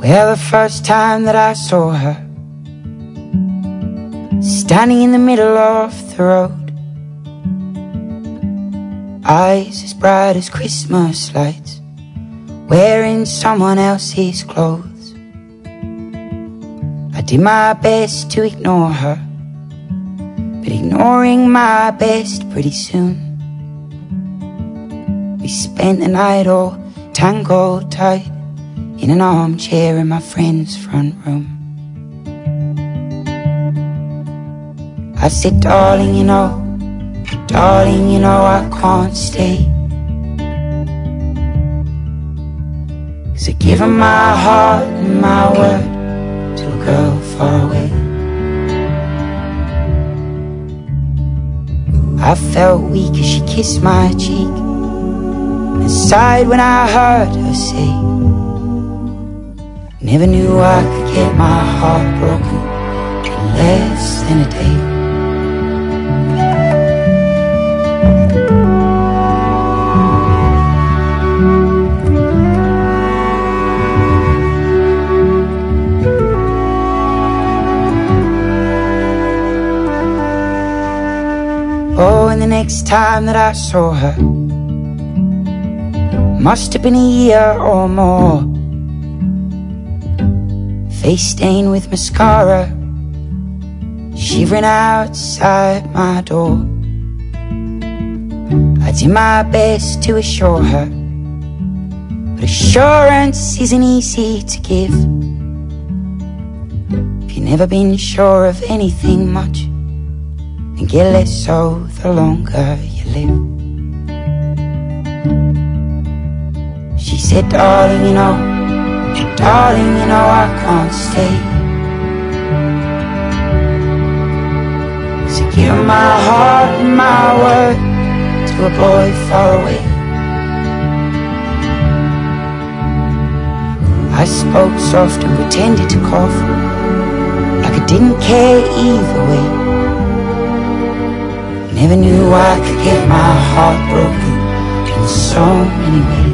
Well, the first time that I saw her, standing in the middle of the road, eyes as bright as Christmas lights, wearing someone else's clothes. I did my best to ignore her, but ignoring my best pretty soon. We spent the night all tangled tight in an armchair in my friend's front room. I said, darling, you know I can't stay, 'cause I've given my heart and my word to a girl far away. I felt weak as she kissed my cheek, and sighed when I heard her say, never knew I could get my heart broken in less than a day. Oh, and the next time that I saw her must have been a year or more. Face stained with mascara, shivering outside my door. I did my best to assure her, but assurance isn't easy to give if you've never been sure of anything much, and get less so the longer you live. She said, darling, you know I can't stay, so give my heart and my word to a boy far away. I spoke soft and pretended to cough, like I didn't care either way. Never knew I could get my heart broken in so many ways.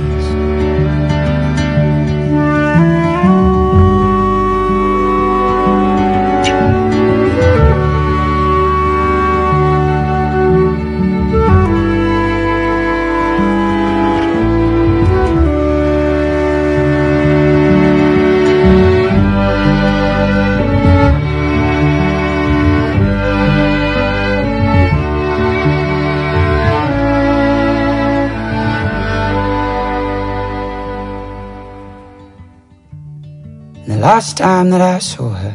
The last time that I saw her,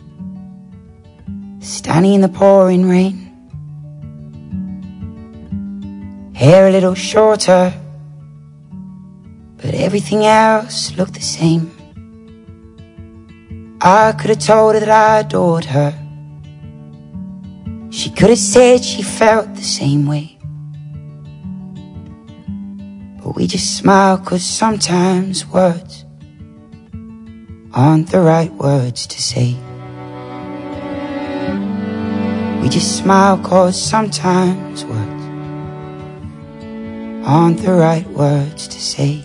standing in the pouring rain, hair a little shorter, but everything else looked the same. I could have told her that I adored her. She could have said she felt the same way, but we just smiled, 'cause sometimes words aren't the right words to say. We just smile 'cause sometimes words aren't the right words to say.